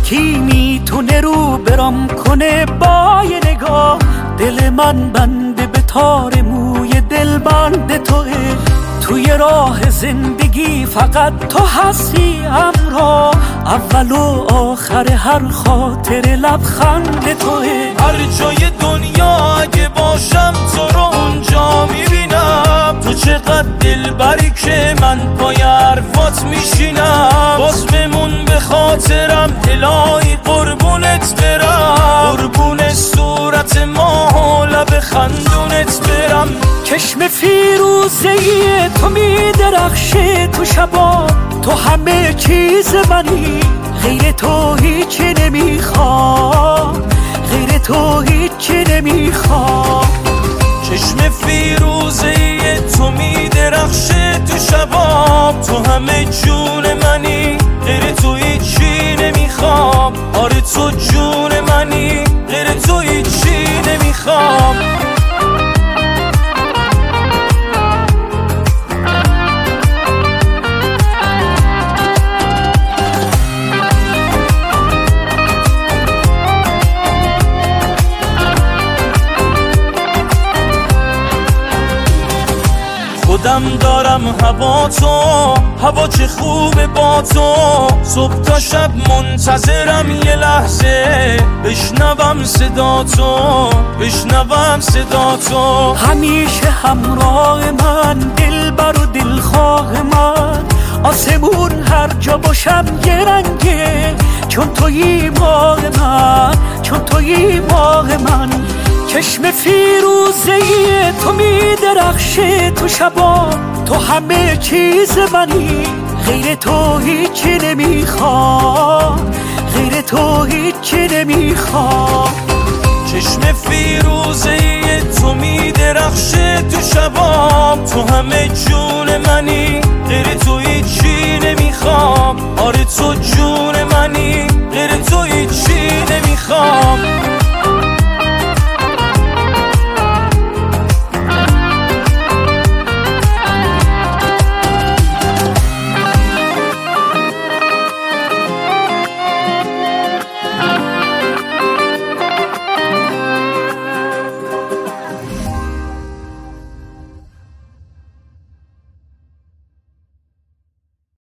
کی میتونه رو برام کنه با یه نگاه؟ دل من بنده به تار موی دل بند توه. توی راه زندگی فقط تو هستی همراه، اول و آخر هر خاطر لبخند توه. هر جای دنیا اگه باشم تو رو اونجا میبینم، تو چقدر دلبری که من پای حرفات میشینم. باز بمون به خاطرم الهی قربونت برم، قربون صورت ماه و لب خندونت برم. چشم فیروزه تو میدرخشه تو شبا، تو همه چیز منی، غیر تو هیچی نمیخوام، غیر تو هیچی نمیخوام. چشم فیروزه تو میدرخشه تو شباب، تو همه جون منی، غیر تو هیچی نمیخوام. آره تو جون منی، غیر تو هیچی نمیخوام. خودم دارم هوا تو، هوا چه خوبه با تو. صبح تا شب منتظرم یه لحظه بشنوم صدا تو، بشنوم صدا تو. همیشه همراه من، دلبر و دلخواه من، آسمون هر جا باشم یه رنگه، چون تویی ماه من، چون تویی ماه من. چشم فیروزه تو میدرخشه تو شبا، تو همه چیز منی، غیر تو هیچی نمیخوام، غیر تو هیچی نمیخوام. چشم فیروزه تو میدرخشه تو شبام، تو همه جون منی، غیر تو هیچی نمیخوام. آره تو جون منی، غیر تو هیچی نمیخوام.